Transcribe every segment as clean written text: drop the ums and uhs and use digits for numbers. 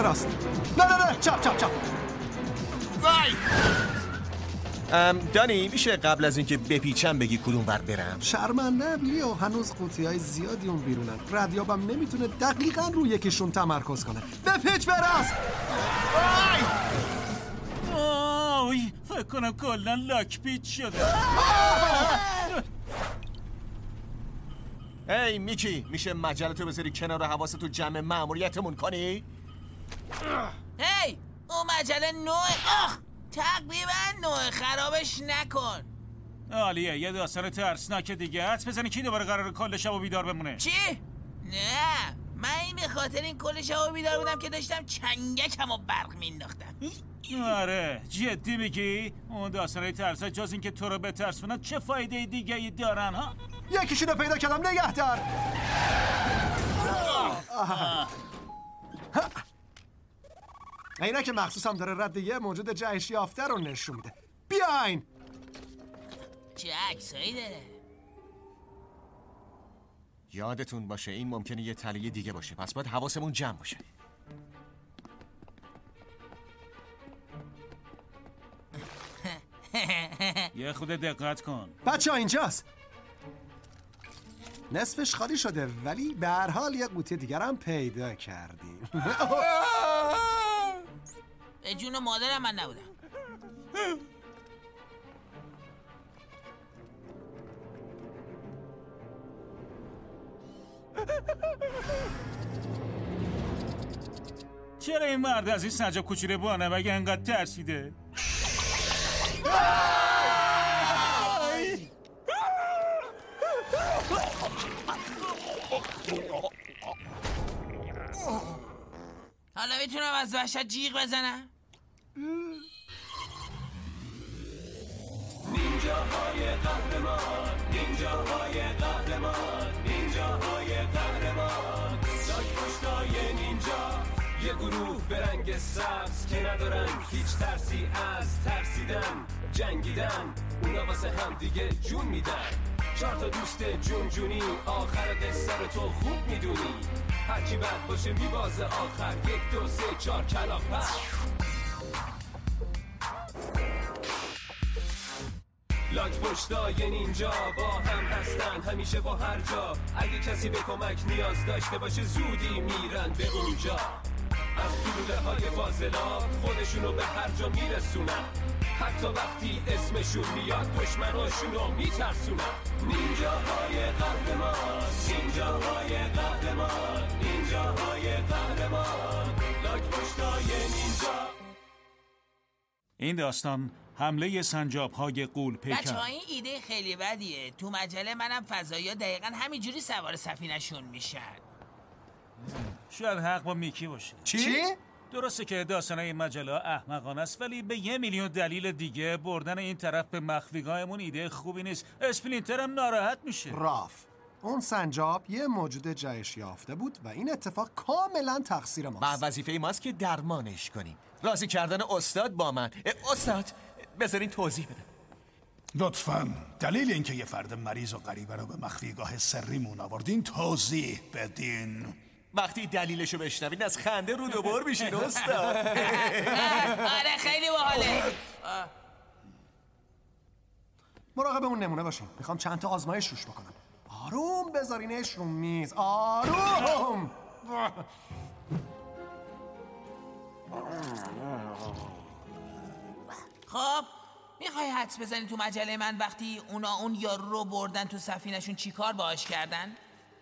راست. نه چپ. وای دانی میشه قبل از اینکه بپیچم بگی کدوم ور برم؟ شرمنده لیو، هنوز قوطی‌های زیادی اون بیرونن. ردیابم نمیتونه دقیقاً روی یکیشون تمرکز کنه. بپیچ به راست. آی فکر کنم کلا لاک پیچ شده. هی میکی، میشه مجلتو بذاری کنار حواستو جمع مأموریتمون کنی؟ هی اون مجله تقریبا نوع، خرابش نکن. عالیه، یه داستان ترسناک دیگه. حدس بزنی کی دوباره قراره کل شبو بیدار بمونه؟ چی؟ نه من این به خاطر این کل شبو بیدار بودم که داشتم چنگکمو برق مینداختم. آره جدی میگی؟ اون داستانای ترسا جز این که تو رو بترسونن چه فایده دیگه ای دارن ها؟ یکیشونو پیدا کردم، نگه دار. اینا که مخصوصم داره رد یه موجود جهش یافته رو نشون میده. بیاین. چه عکسایی داره؟ یادتون باشه این ممکنه یه تله دیگه باشه، پس باید حواسمون جمع باشه. یه خود دقت کن. بچه ها اینجاست. نصفش خالی شده ولی به هر حال یه قوطی دیگر هم پیدا کردیم. به جون مادرم من نبودم. چرا این مرد از این سنجاب کوچوله بانه مگه انقدر ترسیده؟ حالا میتونم از وحشت جیغ بزنم؟ نینجاهای قهرمان، نینجاهای قهرمان، نینجاهای قهرمان، لاک پشتای نینجا، یه گروه به رنگ سبز که ندارن هیچ ترسی از ترسیدن، جنگیدن، اونا واسه هم دیگه جون میدن. 4 تا دوست جونجونی، آخر قصه رو تو خوب میدونی، هرچی بد باشه میبازه آخر. 1 2 3 4 کلاف پس. لاک پشتای نینجا با هم هستن همیشه با هر جا، اگه کسی به کمک نیاز داشته باشه زودی میرن به اونجا. از طلوله های فاضلاب خودشونو به هر جا میرسونن، حتی وقتی اسمشون میاد دشمناشونو میترسونن. نینجاهای قهرمان، نینجاهای قهرمان، نینجاهای قهرمان، لاک پشتای نینجا. این داستان حمله سنجاب‌های غول پیکر. بچه‌ها این ایده خیلی بدیه. تو مجله منم فضایی‌ها دقیقاً همینجوری سوار سفینه‌شون میشن. شاید حق با میکی باشه. چی؟ درسته که داستانای این مجله احمقانه است، ولی به 1,000,000 دلیل دیگه بردن این طرف به مخفیگاهمون ایده خوبی نیست. اسپلینتر هم ناراحت میشه. راف، اون سنجاب یه موجود جهش یافته بود و این اتفاق کاملا تقصیر ماست. و وظیفه ماست که درمانش کنیم. راضی کردن استاد با من. استاد بذارین توضیح بدم. لطفاً دلیل اینکه یه فرد مریض و غریبه رو به مخفیگاه سریمون آوردین توضیح بدین. وقتی دلیلشو بشنوین از خنده رو دوبار میشین استاد. آره خیلی باحاله. مراقب اون نمونه باشین. میخوام چند تا آزمایش روش بکنم. آروم بذارینش رو میز. آروم. خب میخوای حدس بزنی تو مجله من وقتی اونا اون یارو رو بردن تو سفینه‌شون چیکار باهاش کردن؟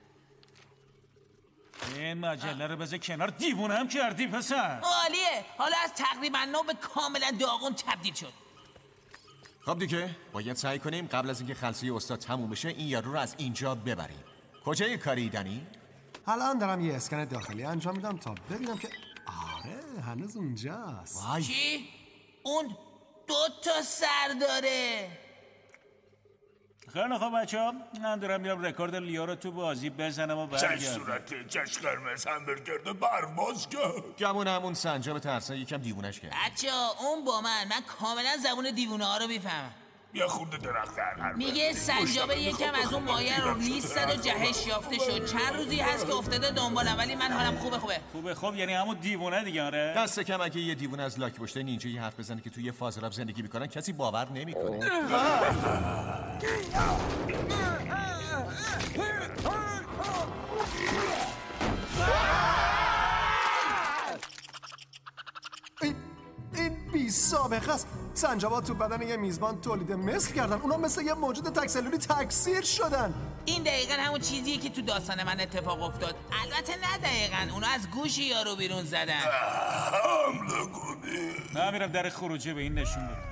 این مجله رو بذار کنار، دیوونه هم کردی پسر. عالیه. حالا از تقریبا نو به کاملا داغون تبدیل شد. خب دیگه باید سعی کنیم قبل از اینکه خلسه استاد تموم بشه این یارو رو از اینجا ببریم. کجای کاری دنی؟ الان دارم یه اسکن داخلی انجام میدم تا ببینم که آره هنوز اونجاست. چی؟ اون 2 تا سر داره. خیلی خوب بچه ها، من دارم میرم رکورد لیو رو تو بازی بزنم و چش برگردم. صورت چش قرمز همبرگر برواز کرد. گمون همون سنجاب ترسا یکم دیوونش کرد. بچه ها اون با من کاملا زبون دیوونه ها رو میفهمم. بیا خورده درخت هر میگه سنجابه یکم از اون مایه رو لیست زد و جهش یافته شد. چند روزی هست که افتاده دنبالم، ولی من حالم خوبه. خب یعنی همون دیوونه دیگه. آره دست کم اگه یه دیوونه از لاک پشت نینجایی حرف بزنه که توی یه فاضلاب زندگی میکنن کسی باور نمیکنه. این بی سابقه است. سنجابات تو بدن یه میزبان تولید مثل کردن، اونا مثل یه موجود تکسلولی تکثیر شدن. این دقیقاً همون چیزیه که تو داستان من اتفاق افتاد. البته نه دقیقاً، اونا از گوش یارو بیرون زدن. حمله کنی. نه میرم در خروجی به این نشون بدم.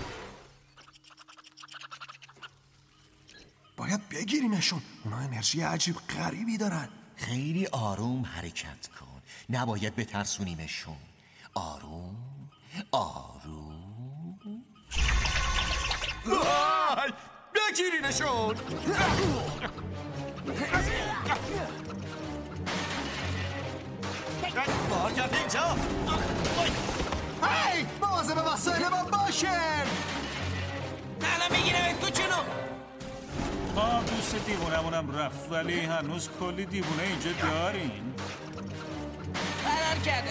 باید بگیریمشون، اونا انرژی عجیب غریبی دارن. خیلی آروم حرکت کن، نباید بترسونیمشون. آروم. بگیرینشون. باید اینجا. هی مواظب وسایل ما باشین. الان میگیرمت کوچولو. دوست دیوونمونم رفت، ولی هنوز کلی دیوونه اینجا دارین. فرار کرده.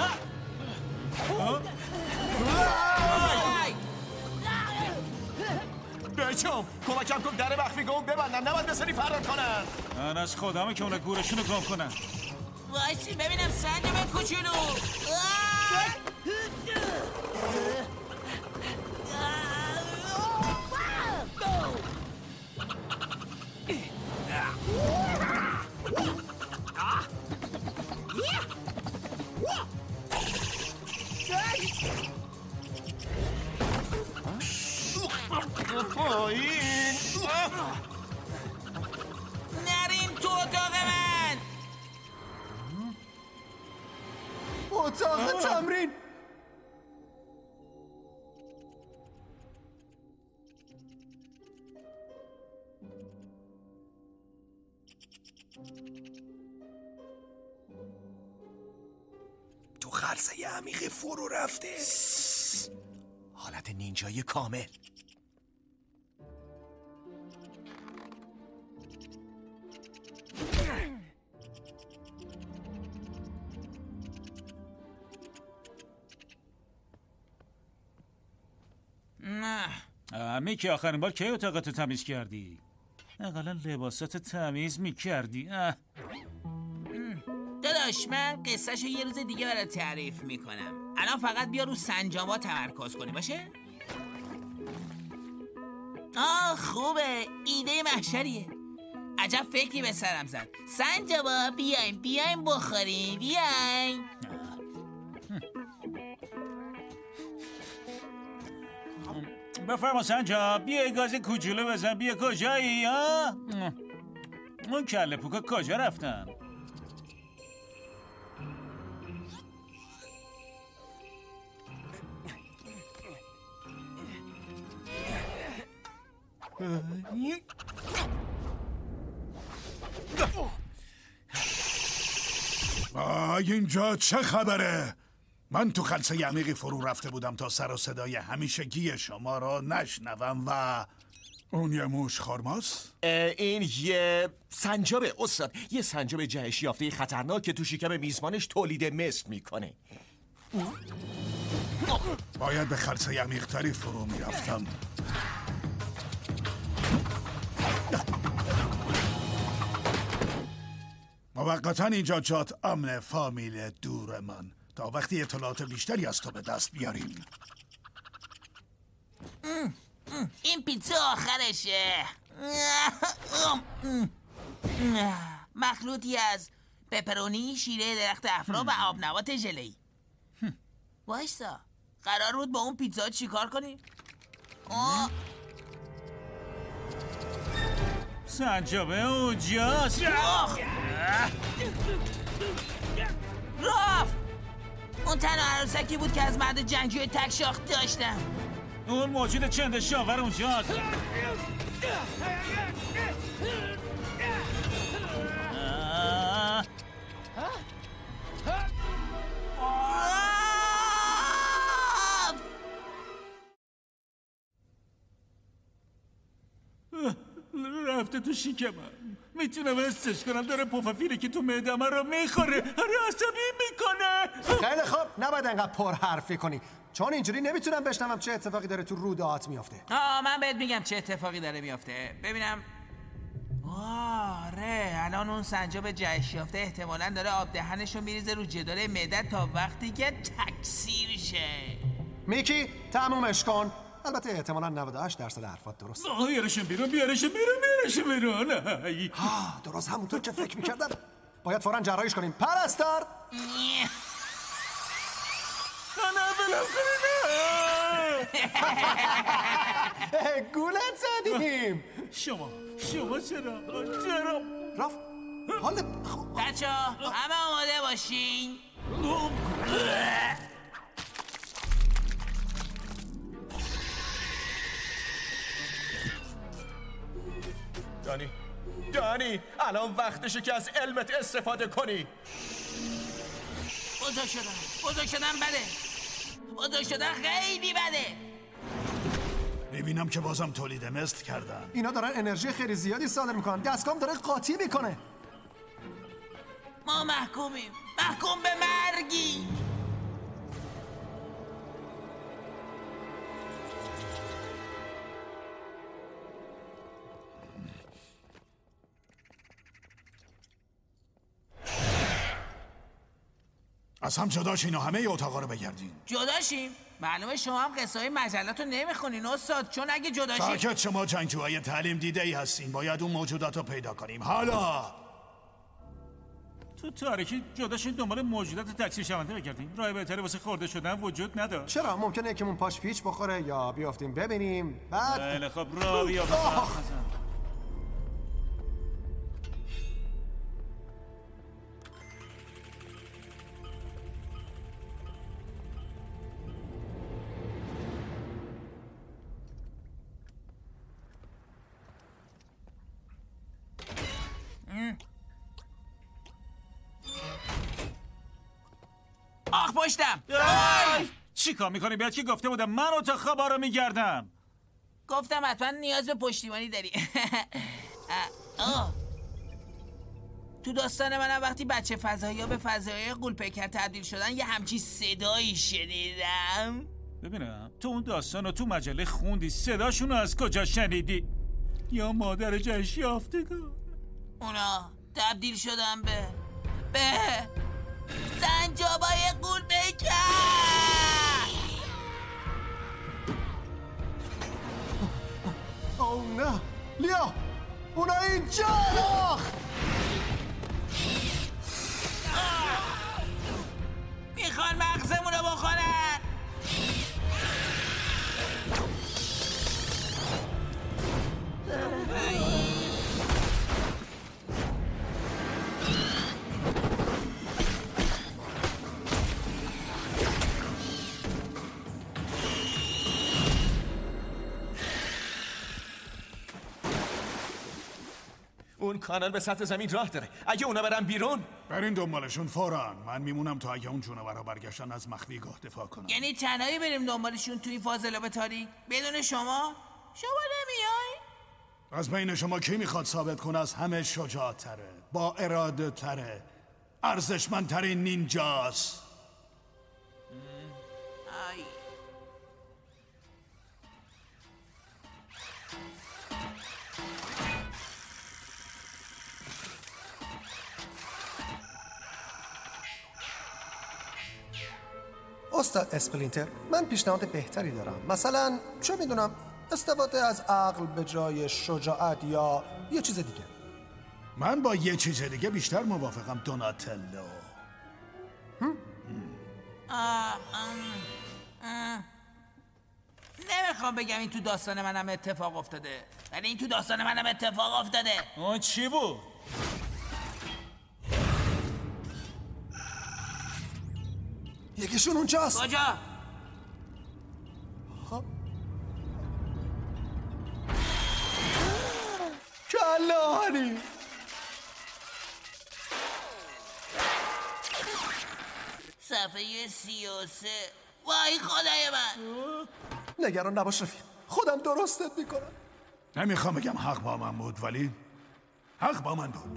بچم کمکم کن در مخفیگاه ببندن، نباید بسری فرار کنن. من از خودمه که اونا گورشونو گم کنن. وایسی ببینم سنجابه کوچولو. نریم تو اتاق من. اتاق تمرین. تو خرسه عمیق فرو رفته. حالت نینجای کامل. میکی آخرین بار کی اتاقتو تمیز کردی؟ اقلا لباسات تمیز میکردی. داداش من قصهشو یه روز دیگه برات تعریف میکنم. الان فقط بیا رو سنجابا تمرکز کنی باشه؟ خوبه، ایده محشریه. عجب فکری به سرم زد. سنجابا بیایم بخوریم، بیایم. بفرما سنجاب، بیا گاز کوچولو بزن. بیا کجایی؟ اون کله پوکا کجا رفتن؟ اینجا چه خبره؟ من تو خلسه عمیقی فرو رفته بودم تا سر و صدای همیشگی شما را نشنوم. و اون یه موش خارماس؟ این یه سنجابه استاد، یه سنجاب جهش یافته خطرناک که تو شکم میزبانش تولید مثل میکنه. باید به خلسه عمیق‌تری فرو میرفتم. موقتا اینجا جات امن فامیل دور من تا وقتی اطلاعات بیشتری از تو به دست بیاریم. این پیتزا آخرشه. مخلوطی از پپرونی، شیره درخت افرا و آبنبات ژله‌ای. وایسا، قرار بود با اون پیتزا چیکار کنیم؟ سنجابه اونجاست. راف! اون تنها عروسکی بود که از مرد جنگجوی تک شاخ داشتم. اون موجود چند شاور اونجاست. رفته تو شکمم. میتونم حسش کنم داره پوفافیلی که تو معده‌م رو میخوره. آره عصبی میکنه. خیلی خوب، نباید انقدر پر حرفی کنی، چون اینجوری نمیتونم بشنوم چه اتفاقی داره تو رودهات میافته. من بهت میگم چه اتفاقی داره میافته. ببینم. آره الان اون سنجاب جهش یافته احتمالاً داره آب دهنشو میریزه رو جدار معده تا وقتی که تکثیر شه. میکی تمومش کن. البته احتمالاً 98% حرفات درست. بیارشون بیرون. درست همونطور که فکر میکردم. باید فوراً جراحیش کنیم. پرستار نه بلم کنی. گولت زدیم. شما چرا؟ رفت حال بچه همه آماده باشین. دانی الان وقتشه که از علمت استفاده کنی. بزرگ شدن بده. بزرگ شدن خیلی بده. میبینم که بازم تولید مثل کردن. اینا دارن انرژی خیلی زیادی صادر میکنن. دستگام داره قاطی میکنه. ما محکومیم. محکوم به مرگی. از هم جداشین و همه اتاقا رو بگردین. جداشیم؟ معلومه شما هم قصه های مجلات رو نمیخونین استاد، چون اگه جداشیم ساکت، شما جنگجوهای تعلیم دیده ای هستین. باید اون موجودات رو پیدا کنیم. حالا تو تاریکی جداشین دنبال موجودات تکثیر شونده بگردیم. راه بهتری واسه خورده شدن وجود نداره. چرا؟ ممکنه یکیمون پاش پیچ بخوره یا بیافتیم ببینیم بعد. خیلی خب راه بیافتیم. پشتم. چی کار میکنی؟ بهت که گفته بودم من اتاق خوابا رو میگردم. گفتم حتما نیاز به پشتیبانی داری. تو داستان منم وقتی بچه فضایی به فضایی غول‌پیکر تبدیل شدن یه همچین صدایی شنیدم. ببینم تو اون داستان رو تو مجله خوندی، صداشون رو از کجا شنیدی؟ یا مادر جهش یافتگان؟ اونا تبدیل شدن به سنجابای غول‌پیکر. اوه نه لیا، اونا اینجا. میخوان مغزمون رو بخورن. اون کانال به سطح زمین راه داره. اگه اونا برن بیرون برین دنبالشون فوراً. من میمونم تا اگه اون جونورا برگشتن از مخفیگاه دفاع کنم. یعنی تنهایی بریم دنبالشون توی فاضلاب تاریک بدون شما نمیای؟ از بین شما کی میخواد ثابت کنه از همه شجاع‌تره، با اراده تره، ارزشمندترین نینجاست؟ استاد اسپلینتر، من پیشنهاد بهتری دارم. مثلا چه میدونم استفاده از عقل به جای شجاعت یا یه چیز دیگه. من با یه چیز دیگه بیشتر موافقم دوناتلو. نمیخوام بگم این تو داستان منم اتفاق افتاده، ولی این تو داستان منم اتفاق افتاده. اون چی بود؟ یکیشون اونجاست. کجا؟ کلانی صفحه 33. وای خدای من. نگران نباش رفیق، خودم درستت میکنم. نمیخوام بگم حق با من بود، ولی حق با من بود.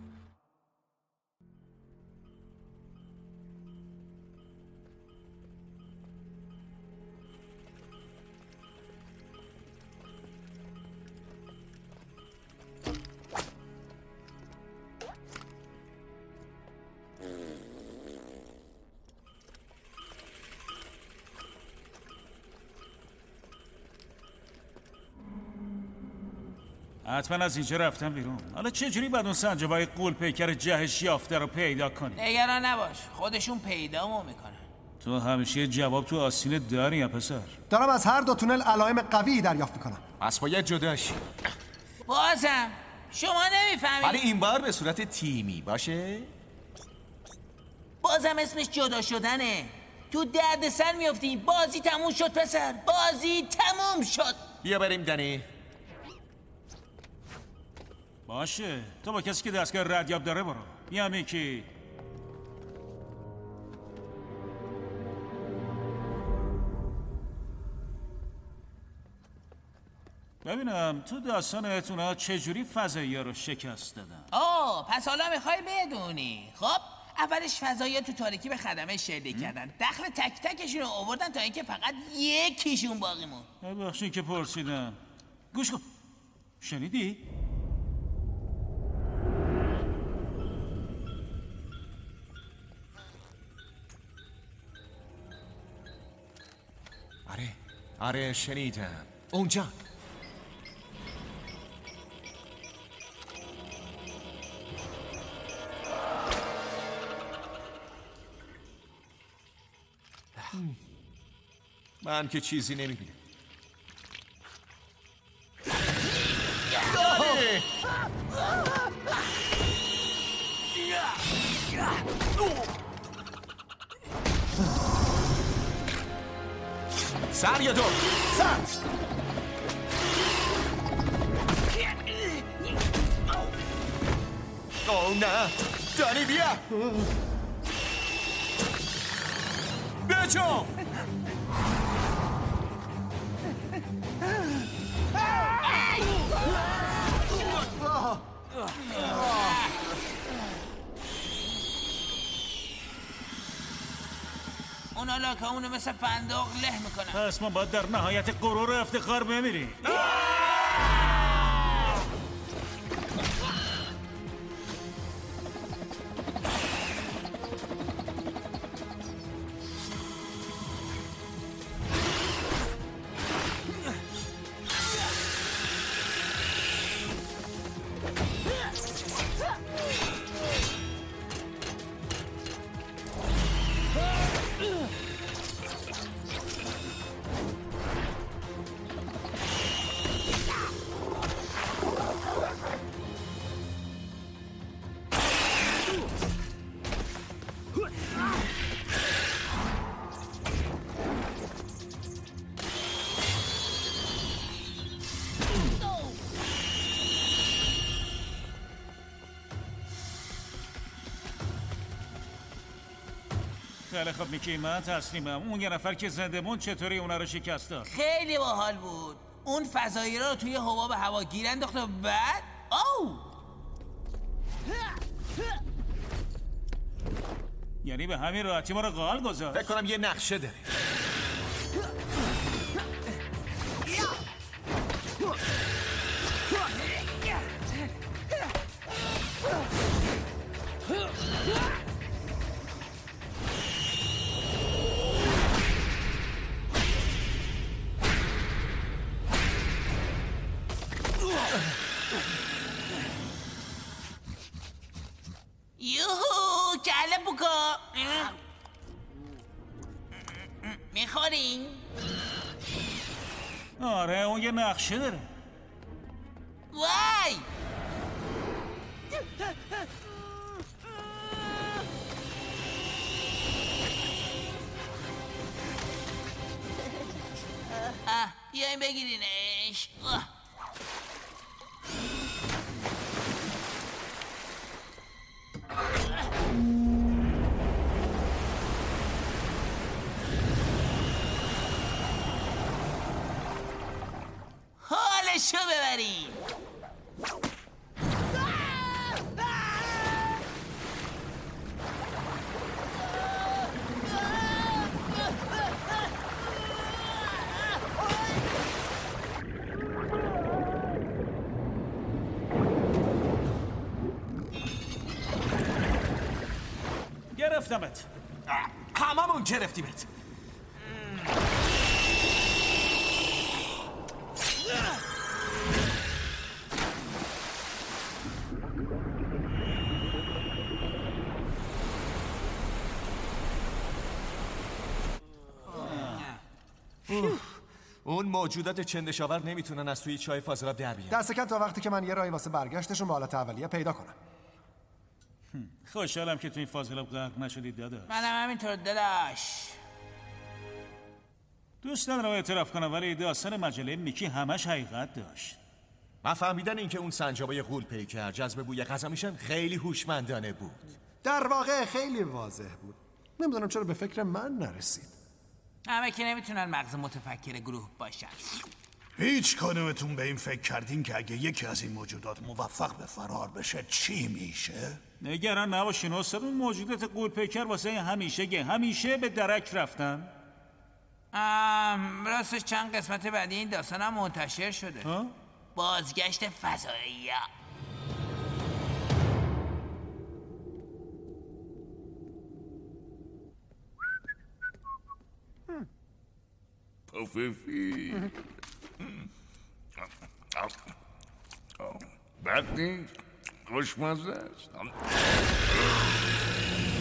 حتما از اینجا رفتم بیرون. حالا چجوری باید اون سنجابای قول پیکر جهش یافته رو پیدا کنی؟ نگران نباش، خودشون پیدامو میکنن. تو همیشه جواب تو آستین داری یا پسر؟ دارم از هر دو تونل علائم قوی دریافت میکنم. پس باید جداشی. بازم شما نمیفهمید. ولی این بار به صورت تیمی باشه؟ بازم اسمش جدا شدنه. تو درد سر میافتی. بازی تموم شد پسر، بازی تموم شد. بیا بریم دنی. باشه، تو با کسی که دستگاه ردیاب داره برو. یا میکی ببینم تو داستانتونا چجوری فضایی رو شکست دادن. پس حالا میخوای بدونی. خب اولش فضایی تو تاریکی به خدمه شلیک کردن. دخل تک تکشون رو آوردن تا اینکه فقط یکیشون باقی موند. ببخشید که پرسیدم. گوش کن، شنیدی؟ آره شنیدم. اونجا من که چیزی نمیبینم. سر یا دو؟ سر! اوه نه! دانی بیا! بچو! اونا لاکه اونو مثل فندق له میکنن. پس ما باید در نهایت غرور و افتخار بمیریم. خیلی خب میکی، من تسلیمم. اون یه نفر که زنده موند چطوری اونا رو شکست داد؟ خیلی باحال بود. اون فضایی رو توی حباب هوا گیر انداخت و بعد یعنی به همین راحتی ما رو قال گذاشت. فکر کنم یه نقشه داره. یوهو کله بکا. میخورین؟ آره اون یه نقشه داره. وای بیاین بگیرینش. حالش حالشو ببریم. گرفتمت. هممون گرفتیمت. اون موجودات چندشاور نمیتونن از توی چای فاضلاب در بیان. دست کم تا وقتی که من یه راهی واسه برگشتشون به حالت اولیه پیدا کنم. خوشحالم که تو این فاضلاب غرق نشدید داداش. منم همینطور داداش. دوست ندارم اعتراف کنم ولی داستان مجله میکی همش حقیقت داشت. من فهمیدن اینکه اون سنجابای غول پیکر جذب بوی غذا میشن خیلی هوشمندانه بود. در واقع خیلی واضح بود. نمیدونم چرا به فکر من نرسید. همه که نمیتونن مغز متفکر گروه باشن. هیچ کدومتون به این فکر کردین که اگه یکی از این موجودات موفق به فرار بشه چی میشه؟ نگران نباشین استاد، اون موجودات غول پیکر واسه همیشه به درک رفتن. راستش چند قسمت بعدی این داستان هم منتشر شده. بازگشت فضایی ها. پوفیفی بد نیست، خوشمزه است.